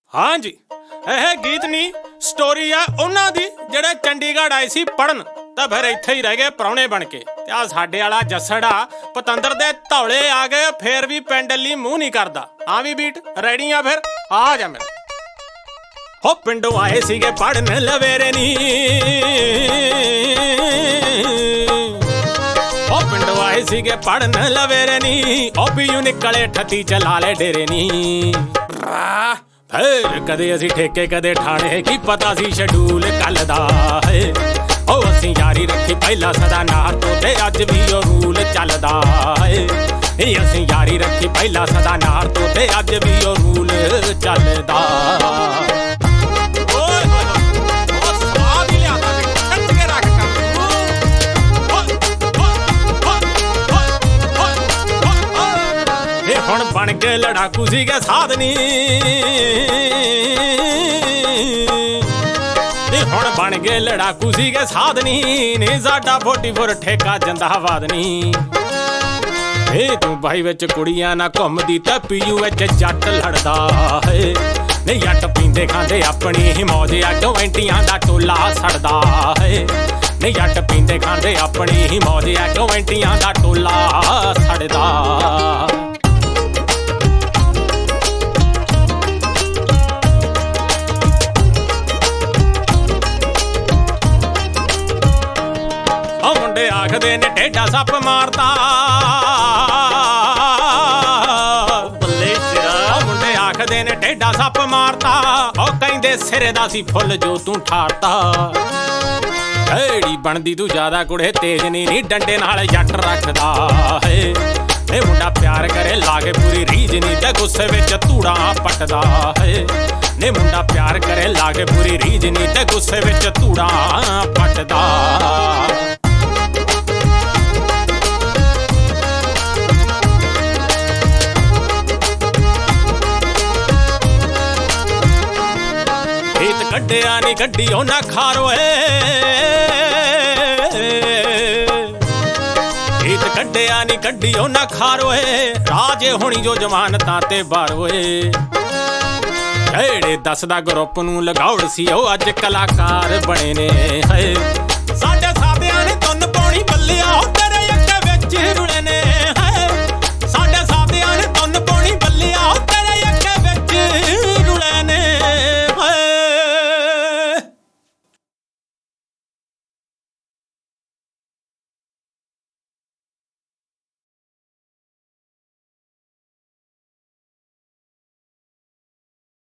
हाँ जी, ਇਹ ਗੀਤ ਨਹੀਂ ਸਟੋਰੀ ਆ ਉਹਨਾਂ ਦੀ ਜਿਹੜੇ ਚੰਡੀਗੜ੍ਹ ਆਏ ਸੀ ਪੜਨ ਤਾਂ ਫਿਰ ਇੱਥੇ ਹੀ ਰਹਿ ਗਏ ਪ੍ਰਾਹੁਣੇ ਬਣ ਕੇ। ਤੇ ਆ ਸਾਡੇ ਵਾਲਾ ਜੱਸੜਾ ਪਤੰਦਰ ਦੇ ਧੌਲੇ ਆ ਗਏ, ਫੇਰ ਵੀ ਪਿੰਡ ਲਈ ਮੂੰਹ ਨਹੀਂ ਕਰਦਾ। ਆ ਵੀ ਬੀਟ ਰੈਡੀ ਆ, ਫਿਰ ਆ ਜਾ ਮੇਰੇ ਹੋ ਪਿੰਡੋਂ ਆਏ ਸੀਗੇ ਪੜਨ ਲਵੇਰੇ ਨੀ, ਉਹ ਪਿੰਡੋਂ ਆਏ ਸੀਗੇ ਪੜਨ ਲਵੇਰੇ ਨੀ, ਉਹ ਵੀ ਯੂ ਨਿਕਲੇ ਠੱਤੀ ਚਲਾ ਲੈ ਡੇਰੇ ਨੀ। ਫਿਰ ਕਦੇ ਅਸੀਂ ਠੇਕੇ ਕਦੇ ਠਾਣੇ, ਕੀ ਪਤਾ ਸੀ ਸ਼ਡੂਲ ਕੱਲ ਦਾ ਹੈ। ਉਹ ਅਸੀਂ ਯਾਰੀ ਰੱਖੀ ਪਹਿਲਾਂ ਸਦਾ ਨਾਰ ਤੋਂ, ਤੇ ਅੱਜ ਵੀ ਉਹ ਰੂਲ ਚੱਲਦਾ ਹੈ। ਅਸੀਂ ਯਾਰੀ ਰੱਖੀ ਪਹਿਲਾਂ ਸਦਾ ਨਾਰ ਤੋਂ, ਤੇ ਅੱਜ ਵੀ ਉਹ ਰੂਲ ਚੱਲਦਾ। ਹੁਣ ਬਣ ਕੇ ਲੜਾਕੂ ਸੀਗੇ ਸਾਧਨੀ, ਹੁਣ ਬਣ ਗਏ ਲੜਾਕੂ ਸੀਗੇ ਸਾਧਨੀ ਨੇ, ਸਾਡਾ 44 ਠੇਕਾ ਜਿੰਦਾਬਾਦ ਨੀ। ਇਹ ਤੂੰ ਬਾਈ ਵਿੱਚ ਕੁੜੀਆਂ ਨਾ ਘੁੰਮਦੀ ਤੇ ਪੀਯੂ ਵਿੱਚ ਜੱਟ ਲੜਦਾ ਹੈ। ਨਹੀਂ ਜੱਟ ਪੀਂਦੇ ਖਾਂਦੇ ਆਪਣੀ ਹੀ ਮੌਜ ਆ, 20 ਦਾ ਟੋਲਾ ਸੜਦਾ ਹੈ। ਨਹੀਂ ਜੱਟ ਪੀਂਦੇ ਖਾਂਦੇ ਆਪਣੀ ਹੀ ਮੌਜ ਆ, 20 ਦਾ ਟੋਲਾ ਸੜਦਾ। ਮੁੰਡੇ ਆਖਦੇ ਨੇ ਟੇਢਾ ਸੱਪ ਮਾਰਦਾ, ਬੱਲੇ ਸਿਰਾ। ਮੁੰਡੇ ਆਖਦੇ ਨੇ ਟੇਢਾ ਸੱਪ ਮਾਰਦਾ, ਉਹ ਕਹਿੰਦੇ ਸਿਰੇ ਦਾ ਸੀ ਫੁੱਲ ਜੋ ਤੂੰ ਠਾਰਤਾ। ਢੇੜੀ ਬਣਦੀ ਤੂੰ ਜ਼ਿਆਦਾ ਕੁੜੇ ਤੇਜ਼ ਨੀ, ਡੰਡੇ ਨਾਲ ਜੱਟ ਰੱਖਦਾ ਹੈ। ਇਹ ਮੁੰਡਾ ਪਿਆਰ ਕਰੇ ਲਾਗੇ ਪੂਰੀ ਰੀਝ ਨੀ, ਤੇ ਗੁੱਸੇ ਵਿੱਚ ਧੂੜਾ ਪੱਟਦਾ ਹੈ। ਨੇ ਮੁੰਡਾ ਪਿਆਰ ਕਰੇ ਲਾਗੇ ਪੂਰੀ ਰੀਝ ਨੀ, ਤੇ ਗੁੱਸੇ ਵਿੱਚ ਧੂੜਾ ਪੱਟਦਾ। ਕੱਢਿਆ ਨੀ ਗੱਡੀ ਉਹਨਾਂ ਖਾਰੋਏ, ਗੀਤ ਕੱਢਿਆ ਨੀ ਗੱਡੀ ਉਹਨਾਂ ਖਾਰੋਏ, ਰਾਜੇ ਹੋਣੀ ਜੋ ਜ਼ਮਾਨਤਾਂ ਤੇ ਬਾਰੋਏ। ਜਿਹੜੇ ਦੱਸਦਾ ਗਰੁੱਪ ਨੂੰ ਲਗਾਉੜ ਸੀ, ਉਹ ਅੱਜ ਕਲਾਕਾਰ ਬਣੇ ਨੇ ਹੈ। ਸਾਡੇ ਸਾਬਿਆਂ ਨੇ ਧੁੰਨ ਪਾਉਣੀ ਬੱਲਿਆ, ਉਹ ਤੇਰੇ ਅੱਗੇ ਵਿੱਚ